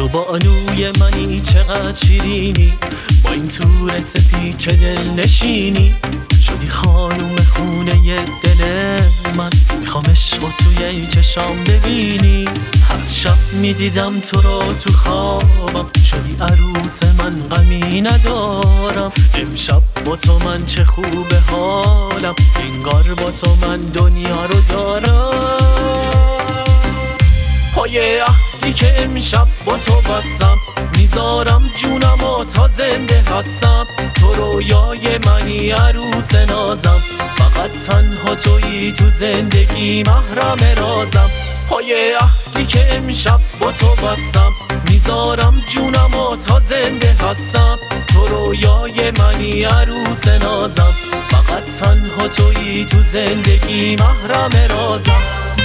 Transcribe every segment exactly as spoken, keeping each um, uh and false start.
بانوی منی چقدر شیرینی، با این طور سپیچ دل نشینی. شدی خانوم خونه دل من، میخوام عشق و توی چشام ببینی. هر شب میدیدم تو رو تو خوابم، شدی عروس من غمی ندارم. امشب با تو من چه خوبه حالم، انگار با تو من دنیا رو دارم. پای عهدی که امشب با تو بستم، میذارم جونم و تا زنده هستم. تو رویای منی عروس نازم، فقط تنها تویی تو زندگی محرم رازم. پای عهدی که امشب با تو بستم، میذارم جونم و تا زنده هستم. تو رویای منی عروس نازم، فقط تنها تویی تو زندگی محرم رازم.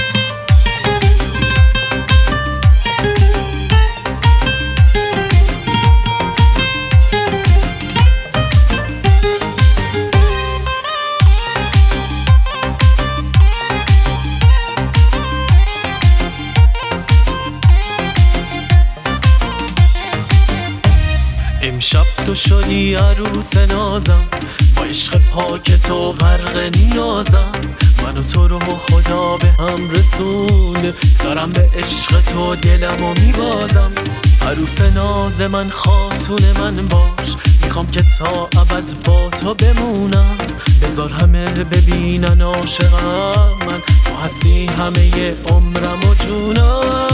امشب تو شدی عروس نازم، با عشق پاک تو غرق نیازم. من و تو رو خدا به هم رسونده، دارم به عشق تو دلمو میبازم. عروس ناز من، خاتون من باش، میخوام که تا ابد با تو بمونم. بذار همه ببینن عاشقم من، تو هستی همه عمرم و جونم.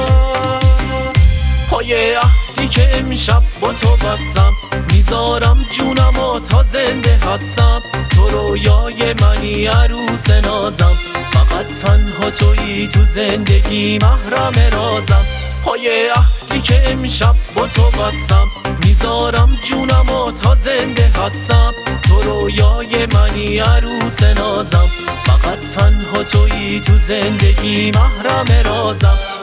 پای عهدی که امشب با تو بستم، میذارم جونم و تا زنده هستم. تو رویای منی عروس نازم، فقط تنها تویی تو زندگی محرم رازم. پای عهدی که امشب با تو بستم، میذارم جونم و تا زنده هستم. تو رویای منی عروس نازم، فقط تنها تویی تو زندگی محرم رازم.